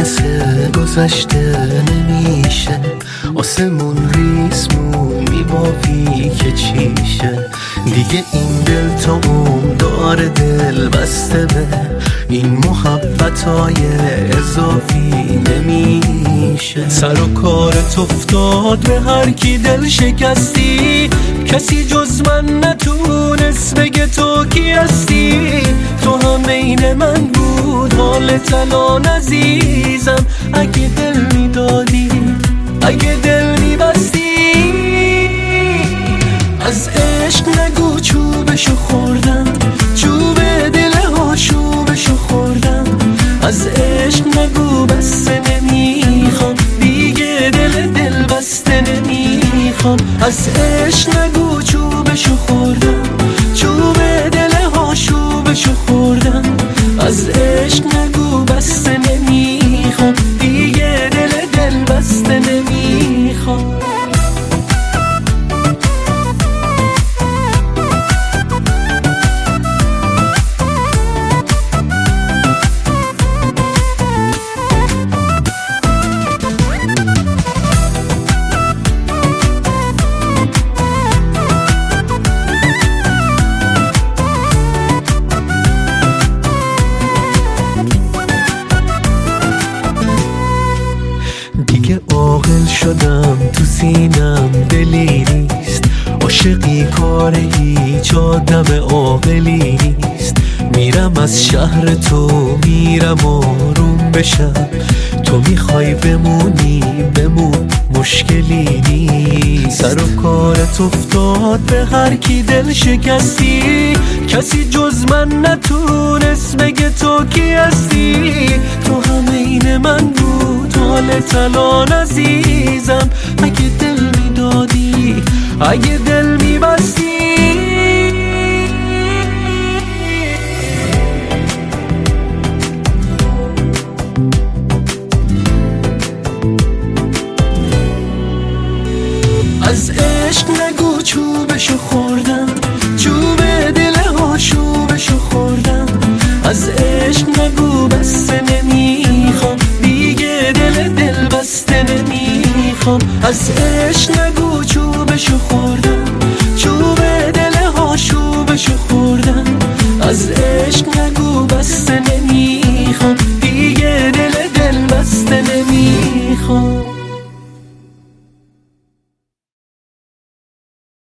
مثل گذشته نمیشه، آسمون ریسمون میبافی که چیشه. دیگه این دل تا اون داره دل بسته به این محبتای اضافی نمیشه. سر و کارت افتاد به هر کی دل شکستی، کسی جز من نتونست بگه تو کی هستی. تو هم عین من بود حالت الان عزیزم، اگه دل میدادی اگه دل میبستی. از عشق نگو چوبشو خوردم، چوب دل ها چوبشو خوردم. از عشق نگو بسته نمیخوام، دیگه دل بسته نمیخوام. از عشق نگو چوبشو خوردم، چوب دل ها چوبشو خوردم. از عشق نگو بسته نمیخوام، دیگه دل بسته نمیخوام. دیگه عاقل شدم تو سینم دلی نیست، عاشقی کار هیچ آدم عاقلی نیست. میرم از شهر تو میرم آروم بشم، تو میخوای بمونی بمون مشکلی نیست. سر و کارت افتاد به هر کی دل شکستی، کسی جز من نتونست بگه تو کی هستی. تو هم عین من بود حالت الان عزیزم، اگه دل میدادی اگه دل میبستی. از عشق نگو چوبشو خوردم، چوب دل ها چوبشو خوردم. از عشق نگو بسته نمیخوام، دیگه دل بسته نمیخوام. از عشق